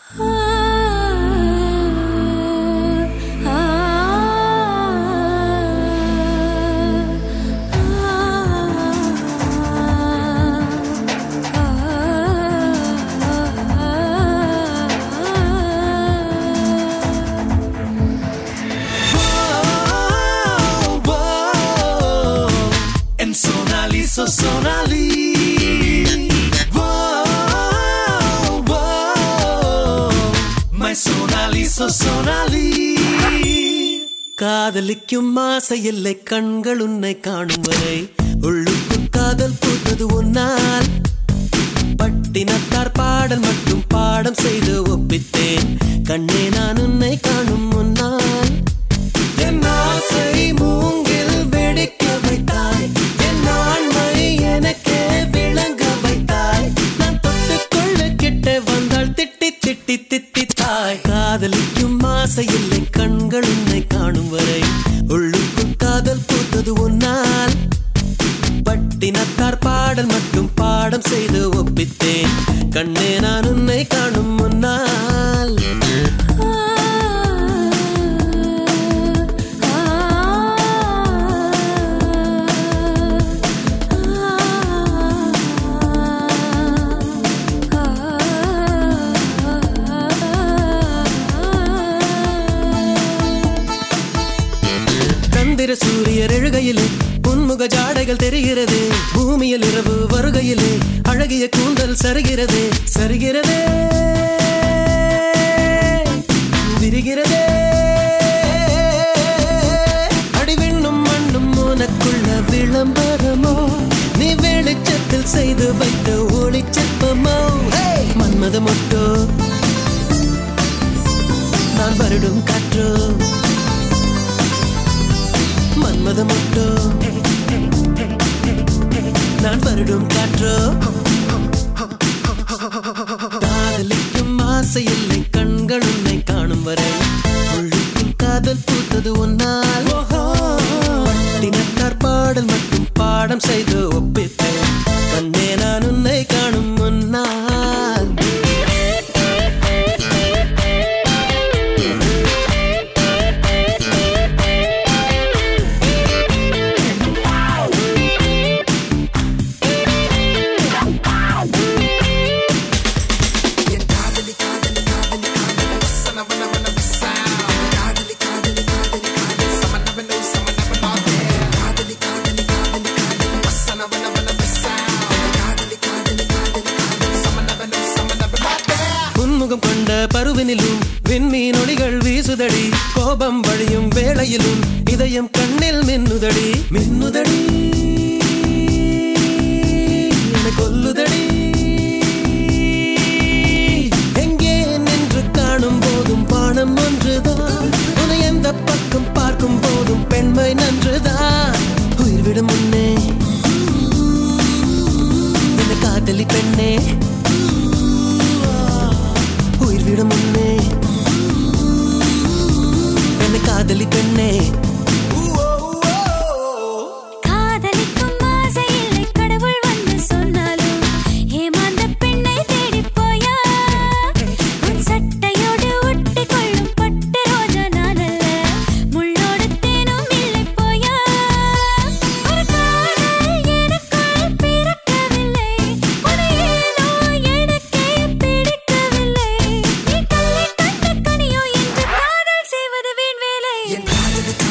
Sonali, whoa, whoa, my Sonali, so Sonali. காதலிக்கும் ஆசை இல்லை கண்கள் உன்னை காணும் வரை உள்ளுக்குள் காதல் பூத்தது உன்னால் பட்டினத்தார் பாடல் மட்டும் பாடம் செய்து ஒப்பித்தேன் கண்ணே நான் உன்னை காணும் முன்னால் என் ஆசை மூங்கில் வெடிக்க வைத்தாய் என் ஆண்மை எனக்கே விளங்க வைத்தாய் நான் தொட்டுக்கொள்ள கிட்ட வந்தால் திட்டி திட்டி தித்தித்தாய் காதலிக்கும் ஆசை இல்லை கண்கள் உன்னை காணும் வரை உள்ளுக்குள் காதல் பூத்தது உன்னால் பட்டினத்தார் பாடல் மட்டும் பாடம் செய்து ஒப்பித்தேன் கண்ணே நான் உன்னை காணும் முன்னால் சூரியர் எழுகையிலே உன்முக ஜாடைகள் தெரிகிறது பூமியில் இரவு வருகையிலே அழகிய கூந்தல் சரிகிறதே சரிகிறதே விரிகிறதே அடிவிண்ணும் மண்ணும் உனக்குள்ள விளம்பரமோ நீ வெளிச்சத்தில் செய்து வைத்த ஒளிச்சப்பமோ மன்மத மொட்டோ நான் வருடும் காற்றோ மன்மத மொட்டோ நான் வருடும் காற்றோ காதலிக்கும் ஆசை இல்லை கண்கள் உன்னை காணும் வரை உள்ளுக்குள் காதல் பூத்தது உன்னால் பட்டினத்தார் பாடல் மட்டும் பாடம் செய்து ஒப்பித்தேன் கண்ணே நான் உன்னை காணும் முன்னால் பருவினிலும் விண்மீன் ஒளிகள் வீசுதடி கோபம் வழியும் வேளையிலும் இதயம் கண்ணில் மின்னுதடி மின்னுதடி என்னை கொல்லுதடி எங்கே நின்று காணும் போதும் பானம் ஒன்றுதான் உன்னை எந்த பக்கம் பார்க்கும் போதும் பெண்மை நன்றுதான் உயிர்விடும் முன்னே என்னை காதலி பெண்ணே உயிர்விடும் முன்னே என்னை காதலி பெண்ணே காதலிக்கும் ஆசை இல்லை கடவுள் வந்து சொன்னாலும் ஏமாந்த பெண்ணை தேடி போயா உன் சட்டையோடு ஒட்டி கொள்ளும் பட்டு ரோஜா நான் அல்ல முள்ளோடு தேனும் இல்லை போயா ஒரு காதல் எனக்குள் பிறக்கவில்லை உன்னை ஏனோ எனக்கே பிடிக்கவில்லை நீ கல்லை கண்ட கனியோ என்று காதல் செய்வது வீண் வேலை